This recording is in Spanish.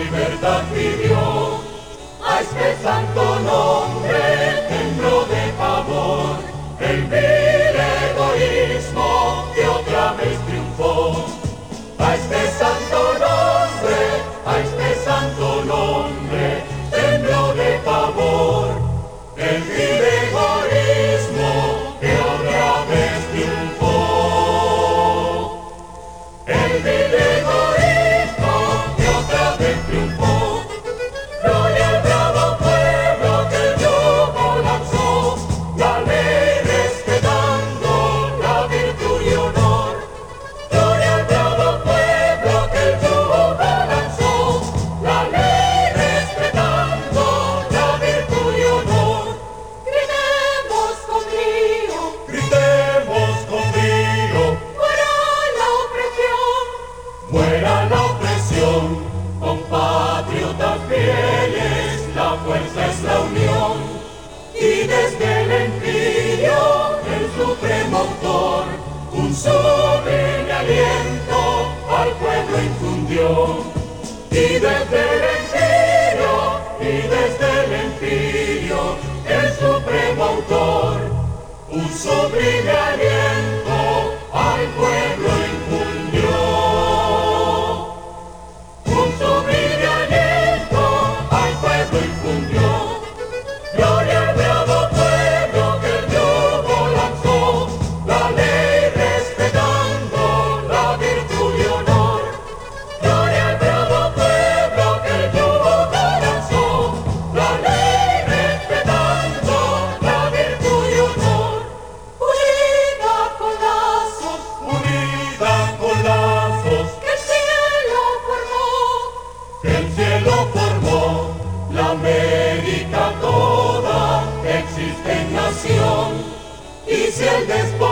libertad pidió. A este santo nombre tembló de pavor, el vil egoísmo que otra vez triunfó. A este santo nombre tembló de pavor, el vil egoísmo que otra vez triunfó. El vil egoísmo que otra vez triunfó. Gloria al bravo pueblo que el yugo lanzó, la ley respetando la virtud y honor. Gloria al bravo pueblo que el yugo lanzó, la ley respetando la virtud y honor. Gritemos con brío, Gritemos con brío, muera la opresión. muera la opresión. Compatriotas fieles, la fuerza es la unión, y desde el imperio el supremo autor un sublime aliento al pueblo infundió. Y desde el imperio el supremo autor un sublime aliento al pueblo infundió. Un sublime aliento al pueblo infundió. Gloria al bravo pueblo que el yugo lanzó, la ley respetando la virtud y honor. Gloria al bravo pueblo que el yugo lanzó, la ley respetando la virtud y honor. Unida con lazos Unida con lazos que el cielo formó, que el cielo formó, la América toda existe en nación, y si el despojo